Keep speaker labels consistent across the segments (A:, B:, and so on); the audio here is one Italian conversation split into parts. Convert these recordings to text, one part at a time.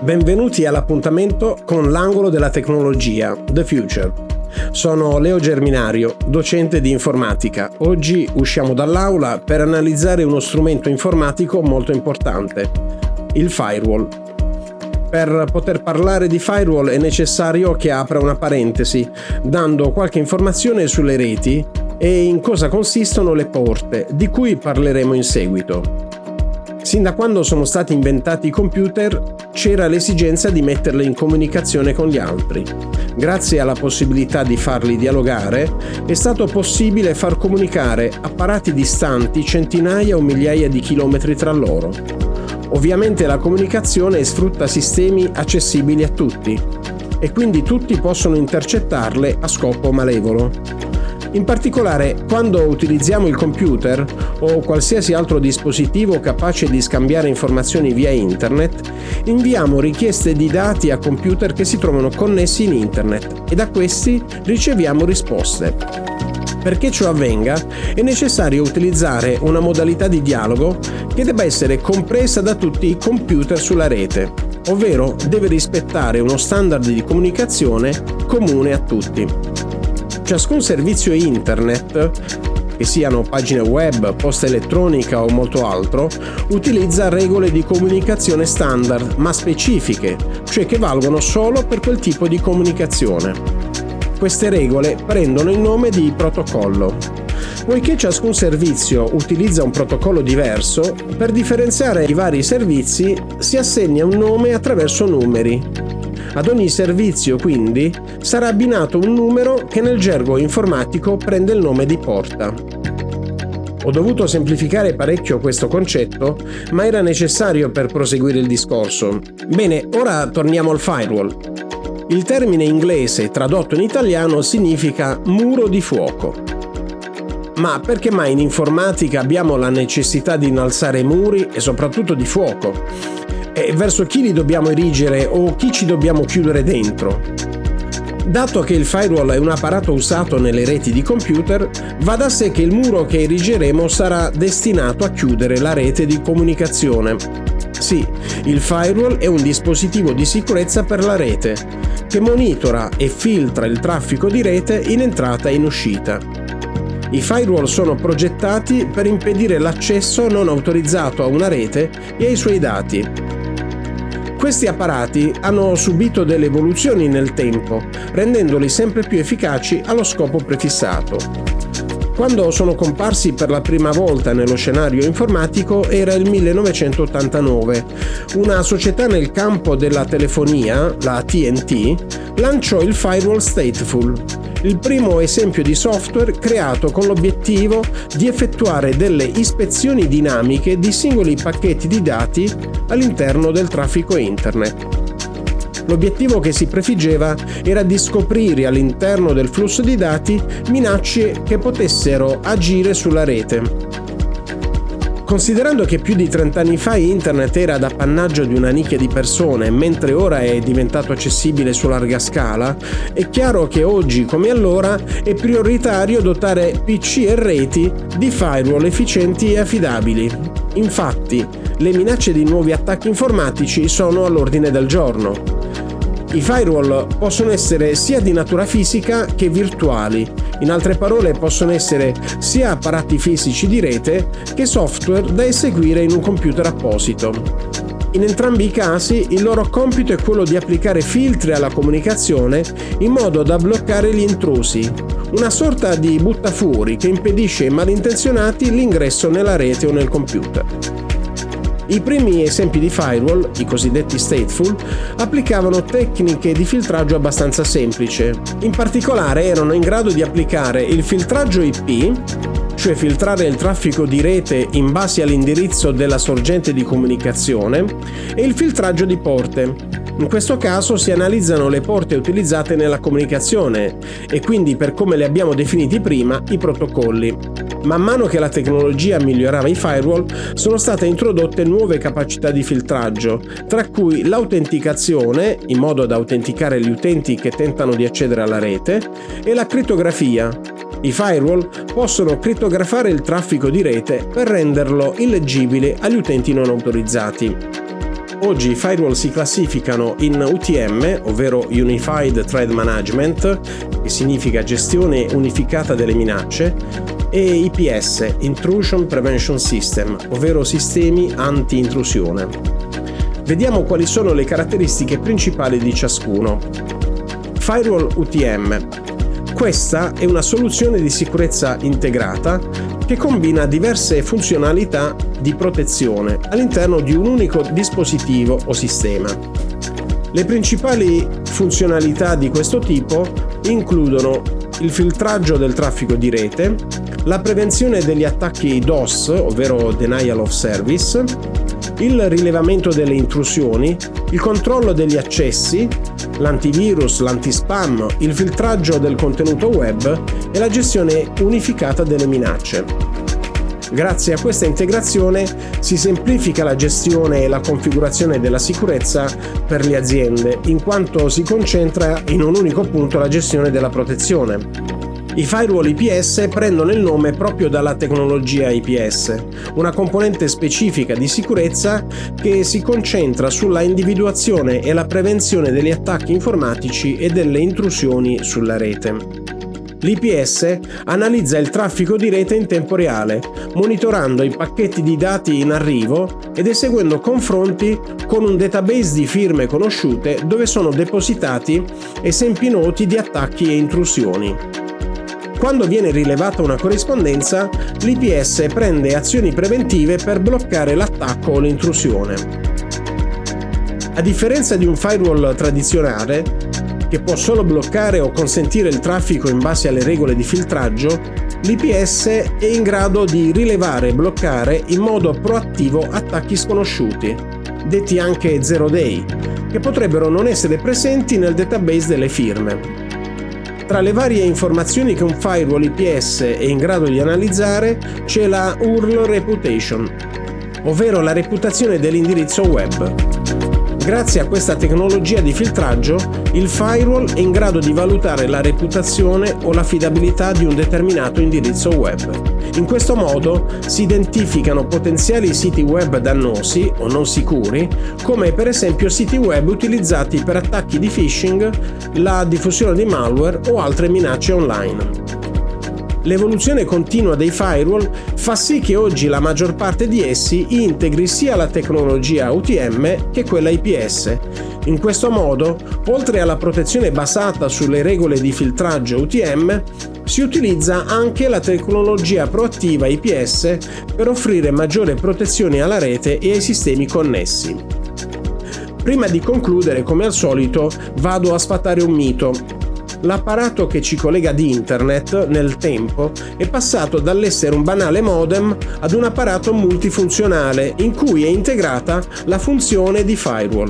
A: Benvenuti all'appuntamento con l'angolo della tecnologia, The Future. Sono Leo Germinario, docente di informatica. Oggi usciamo dall'aula per analizzare uno strumento informatico molto importante, il firewall. Per poter parlare di firewall è necessario che apra una parentesi, dando qualche informazione sulle reti e in cosa consistono le porte, di cui parleremo in seguito. Sin da quando sono stati inventati i computer, c'era l'esigenza di metterli in comunicazione con gli altri. Grazie alla possibilità di farli dialogare, è stato possibile far comunicare apparati distanti centinaia o migliaia di chilometri tra loro. Ovviamente la comunicazione sfrutta sistemi accessibili a tutti, e quindi tutti possono intercettarle a scopo malevolo. In particolare, quando utilizziamo il computer o qualsiasi altro dispositivo capace di scambiare informazioni via internet, inviamo richieste di dati a computer che si trovano connessi in internet e da questi riceviamo risposte. Perché ciò avvenga, è necessario utilizzare una modalità di dialogo che debba essere compresa da tutti i computer sulla rete, ovvero deve rispettare uno standard di comunicazione comune a tutti. Ciascun servizio internet, che siano pagine web, posta elettronica o molto altro, utilizza regole di comunicazione standard, ma specifiche, cioè che valgono solo per quel tipo di comunicazione. Queste regole prendono il nome di protocollo. Poiché ciascun servizio utilizza un protocollo diverso, per differenziare i vari servizi si assegna un nome attraverso numeri. Ad ogni servizio, quindi, sarà abbinato un numero che nel gergo informatico prende il nome di porta. Ho dovuto semplificare parecchio questo concetto, ma era necessario per proseguire il discorso. Bene, ora torniamo al firewall. Il termine inglese tradotto in italiano significa muro di fuoco. Ma perché mai in informatica abbiamo la necessità di innalzare muri e soprattutto di fuoco? E verso chi li dobbiamo erigere o chi ci dobbiamo chiudere dentro? Dato che il firewall è un apparato usato nelle reti di computer, va da sé che il muro che erigeremo sarà destinato a chiudere la rete di comunicazione. Sì, il firewall è un dispositivo di sicurezza per la rete, che monitora e filtra il traffico di rete in entrata e in uscita. I firewall sono progettati per impedire l'accesso non autorizzato a una rete e ai suoi dati. Questi apparati hanno subito delle evoluzioni nel tempo, rendendoli sempre più efficaci allo scopo prefissato. Quando sono comparsi per la prima volta nello scenario informatico era il 1989. Una società nel campo della telefonia, la AT&T, lanciò il firewall stateful, il primo esempio di software creato con l'obiettivo di effettuare delle ispezioni dinamiche di singoli pacchetti di dati all'interno del traffico internet. L'obiettivo che si prefiggeva era di scoprire all'interno del flusso di dati minacce che potessero agire sulla rete. Considerando che più di 30 anni fa internet era d'appannaggio di una nicchia di persone, mentre ora è diventato accessibile su larga scala, è chiaro che oggi come allora è prioritario dotare PC e reti di firewall efficienti e affidabili. Infatti, le minacce di nuovi attacchi informatici sono all'ordine del giorno. I firewall possono essere sia di natura fisica che virtuali. In altre parole, possono essere sia apparati fisici di rete che software da eseguire in un computer apposito. In entrambi i casi, il loro compito è quello di applicare filtri alla comunicazione in modo da bloccare gli intrusi, una sorta di buttafuori che impedisce ai malintenzionati l'ingresso nella rete o nel computer. I primi esempi di firewall, i cosiddetti stateful, applicavano tecniche di filtraggio abbastanza semplici. In particolare erano in grado di applicare il filtraggio IP, cioè filtrare il traffico di rete in base all'indirizzo della sorgente di comunicazione, e il filtraggio di porte. In questo caso si analizzano le porte utilizzate nella comunicazione e quindi, per come le abbiamo definiti prima, i protocolli. Man mano che la tecnologia migliorava i firewall, sono state introdotte nuove capacità di filtraggio, tra cui l'autenticazione, in modo da autenticare gli utenti che tentano di accedere alla rete, e la crittografia. I firewall possono crittografare il traffico di rete per renderlo illeggibile agli utenti non autorizzati. Oggi i firewall si classificano in UTM, ovvero Unified Threat Management, che significa gestione unificata delle minacce, e IPS, Intrusion Prevention System, ovvero sistemi anti-intrusione. Vediamo quali sono le caratteristiche principali di ciascuno. Firewall UTM. Questa è una soluzione di sicurezza integrata che combina diverse funzionalità di protezione all'interno di un unico dispositivo o sistema. Le principali funzionalità di questo tipo includono il filtraggio del traffico di rete, la prevenzione degli attacchi DOS, ovvero Denial of Service, il rilevamento delle intrusioni, il controllo degli accessi, l'antivirus, l'antispam, il filtraggio del contenuto web e la gestione unificata delle minacce. Grazie a questa integrazione si semplifica la gestione e la configurazione della sicurezza per le aziende, in quanto si concentra in un unico punto la gestione della protezione. I firewall IPS prendono il nome proprio dalla tecnologia IPS, una componente specifica di sicurezza che si concentra sulla individuazione e la prevenzione degli attacchi informatici e delle intrusioni sulla rete. L'IPS analizza il traffico di rete in tempo reale, monitorando i pacchetti di dati in arrivo ed eseguendo confronti con un database di firme conosciute dove sono depositati esempi noti di attacchi e intrusioni. Quando viene rilevata una corrispondenza, l'IPS prende azioni preventive per bloccare l'attacco o l'intrusione. A differenza di un firewall tradizionale, che può solo bloccare o consentire il traffico in base alle regole di filtraggio, l'IPS è in grado di rilevare e bloccare in modo proattivo attacchi sconosciuti, detti anche zero day, che potrebbero non essere presenti nel database delle firme. Tra le varie informazioni che un firewall IPS è in grado di analizzare c'è la URL Reputation, ovvero la reputazione dell'indirizzo web. Grazie a questa tecnologia di filtraggio, il firewall è in grado di valutare la reputazione o l'affidabilità di un determinato indirizzo web. In questo modo si identificano potenziali siti web dannosi o non sicuri, come per esempio siti web utilizzati per attacchi di phishing, la diffusione di malware o altre minacce online. L'evoluzione continua dei firewall fa sì che oggi la maggior parte di essi integri sia la tecnologia UTM che quella IPS. In questo modo, oltre alla protezione basata sulle regole di filtraggio UTM, si utilizza anche la tecnologia proattiva IPS per offrire maggiore protezione alla rete e ai sistemi connessi. Prima di concludere, come al solito, vado a sfatare un mito. L'apparato che ci collega ad internet nel tempo è passato dall'essere un banale modem ad un apparato multifunzionale in cui è integrata la funzione di firewall.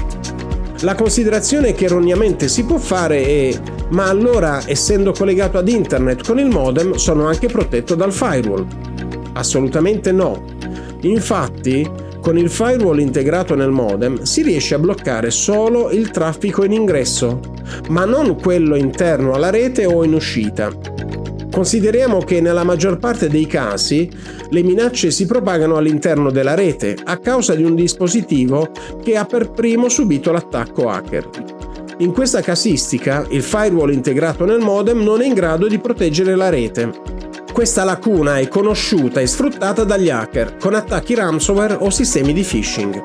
A: La considerazione che erroneamente si può fare è: ma allora, essendo collegato ad internet con il modem, sono anche protetto dal firewall? Assolutamente no. Infatti, con il firewall integrato nel modem si riesce a bloccare solo il traffico in ingresso, ma non quello interno alla rete o in uscita. Consideriamo che nella maggior parte dei casi le minacce si propagano all'interno della rete a causa di un dispositivo che ha per primo subito l'attacco hacker. In questa casistica, il firewall integrato nel modem non è in grado di proteggere la rete. Questa lacuna è conosciuta e sfruttata dagli hacker con attacchi ransomware o sistemi di phishing.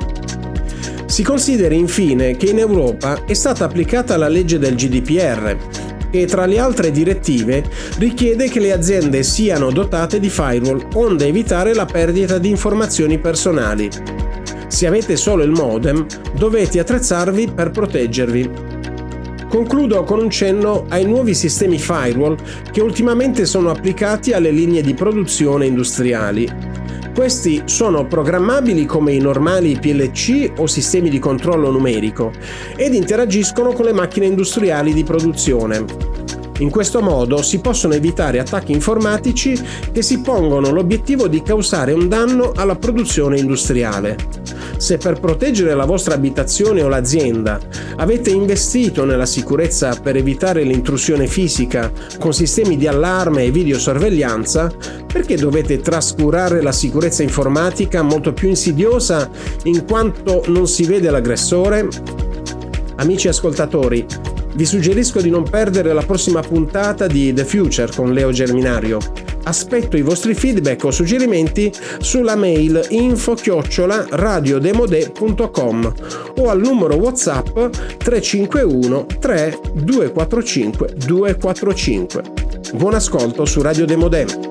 A: Si consideri infine che in Europa è stata applicata la legge del GDPR, che tra le altre direttive richiede che le aziende siano dotate di firewall onde evitare la perdita di informazioni personali. Se avete solo il modem, dovete attrezzarvi per proteggervi. Concludo con un cenno ai nuovi sistemi firewall che ultimamente sono applicati alle linee di produzione industriali. Questi sono programmabili come i normali PLC o sistemi di controllo numerico ed interagiscono con le macchine industriali di produzione. In questo modo si possono evitare attacchi informatici che si pongono l'obiettivo di causare un danno alla produzione industriale. Se per proteggere la vostra abitazione o l'azienda avete investito nella sicurezza per evitare l'intrusione fisica con sistemi di allarme e videosorveglianza, Perché dovete trascurare la sicurezza informatica, molto più insidiosa in quanto non si vede l'aggressore? Amici ascoltatori, vi suggerisco di non perdere la prossima puntata di The Future con Leo Germinario. Aspetto i vostri feedback o suggerimenti sulla mail info@radiodemode.com o al numero WhatsApp 351 3 245 245. Buon ascolto su Radio Demode.